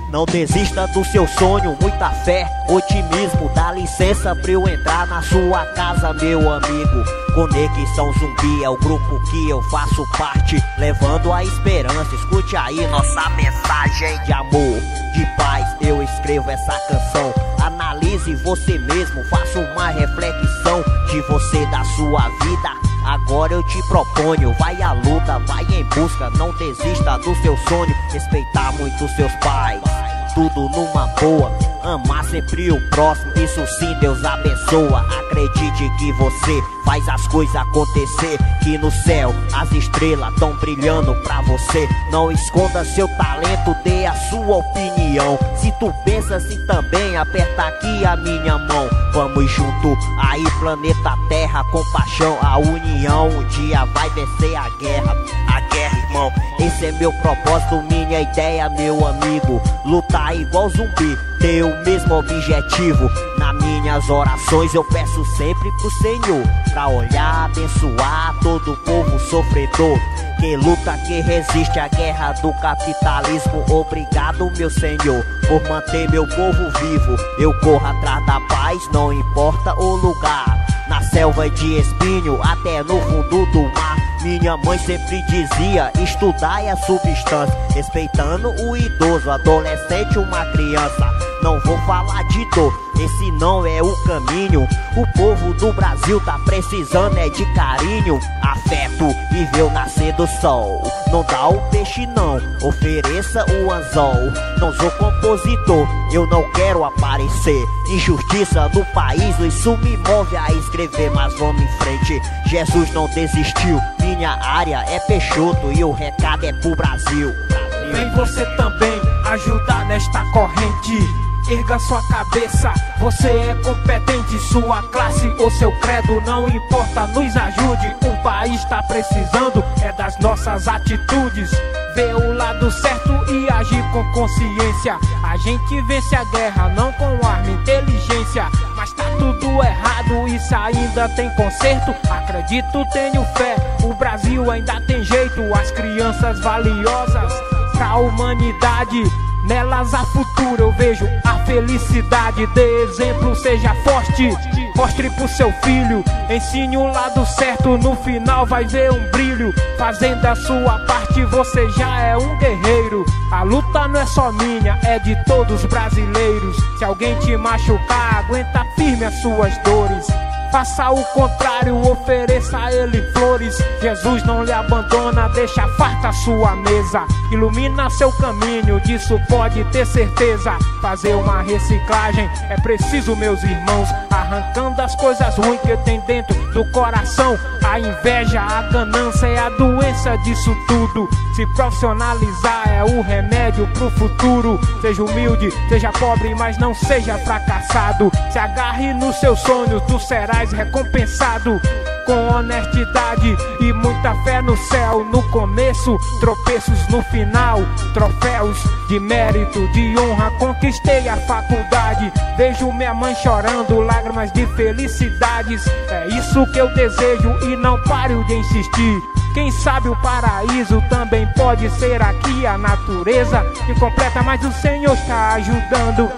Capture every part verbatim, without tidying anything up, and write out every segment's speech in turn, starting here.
Não desista do seu sonho, muita fé, otimismo. Dá licença pra eu entrar na sua casa, meu amigo. Conexão Zumbi é o grupo que eu faço parte, levando a esperança. Escute aí nossa mensagem de amor, de paz. Eu escrevo essa canção. Analise você mesmo, faça uma reflexão de você, da sua vida. Agora eu te proponho, vai à luta, vai em busca. Não desista do seu sonho, respeitar muito seus pais. Tudo numa boa, amar sempre o próximo. Isso sim, Deus abençoa. Acredite que você faz as coisas acontecer, que no céu as estrelas tão brilhando pra você. Não esconda seu talento, dê a sua opinião. Se tu pensa assim também, aperta aqui a minha mão. Vamos junto aí, planeta Terra, com paixão, a união. Um dia vai vencer a guerra, a guerra, irmão. Esse é meu propósito, minha ideia, meu amigo. Lutar igual zumbi, ter o mesmo objetivo. Nas minhas orações eu peço sempre pro Senhor, pra olhar, abençoar todo o povo sofredor, que luta, que resiste à guerra do capitalismo. Obrigado, meu Senhor, por manter meu povo vivo. Eu corro atrás da paz, não importa o lugar. Na selva de espinho, até no fundo do mar. Minha mãe sempre dizia, estudar é a substância, respeitando o idoso, adolescente, uma criança. Não vou falar de dor, esse não é o caminho. O povo do Brasil tá precisando é de carinho, afeto e ver o nascer do sol. Não dá o peixe não, ofereça o anzol. Não sou compositor, eu não quero aparecer. Injustiça no país, isso me move a escrever. Mas vamos em frente, Jesus não desistiu. Minha área é Peixoto e o recado é pro Brasil. Vem você também ajudar nesta corrente. Erga sua cabeça, você é competente. Sua classe ou seu credo, não importa, nos ajude. O país tá precisando é das nossas atitudes. Ver o lado certo e agir com consciência. A gente vence a guerra, não com arma, inteligência. Mas tá tudo errado, isso ainda tem conserto. Acredito, tenho fé, o Brasil ainda tem jeito. As crianças valiosas pra humanidade, nelas a futuro eu vejo a felicidade. Dê exemplo, seja forte, mostre pro seu filho. Ensine o lado certo, no final vai ver um brilho. Fazendo a sua parte, você já é um guerreiro. A luta não é só minha, é de todos os brasileiros. Se alguém te machucar, aguenta firme as suas dores. Faça o contrário, ofereça a ele flores. Jesus não lhe abandona, deixa farta a sua mesa. Ilumina seu caminho, disso pode ter certeza. Fazer uma reciclagem é preciso, meus irmãos. Arrancando as coisas ruins que tem dentro do coração. A inveja, a ganância é a doença disso tudo. Se profissionalizar é o remédio pro futuro. Seja humilde, seja pobre, mas não seja fracassado. Se agarre nos seus sonhos, tu serás recompensado. Com honestidade e muita fé no céu. No começo, tropeços no final. Troféus de mérito, de honra. Conquistei a faculdade. Vejo minha mãe chorando, lágrimas de felicidades. É isso que eu desejo e não paro de insistir. Quem sabe o paraíso também pode ser aqui. A natureza incompleta, mas o Senhor está ajudando.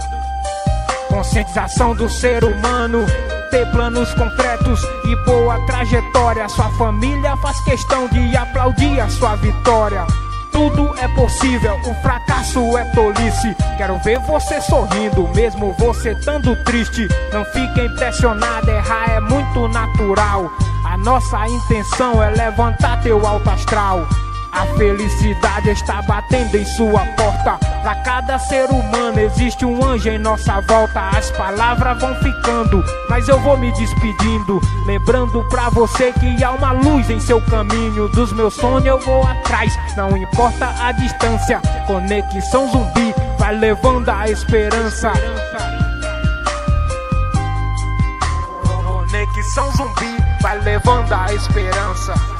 Conscientização do ser humano, ter planos concretos e boa trajetória. Sua família faz questão de aplaudir a sua vitória. Tudo é possível, o fracasso é tolice. Quero ver você sorrindo, mesmo você estando triste. Não fique impressionado, errar é muito natural. A nossa intenção é levantar teu alto astral. A felicidade está batendo em sua porta. Pra cada ser humano existe um anjo em nossa volta. As palavras vão ficando, mas eu vou me despedindo, lembrando pra você que há uma luz em seu caminho. Dos meus sonhos eu vou atrás, não importa a distância. Conexão Zumbi vai levando a esperança. Conexão Zumbi vai levando a esperança.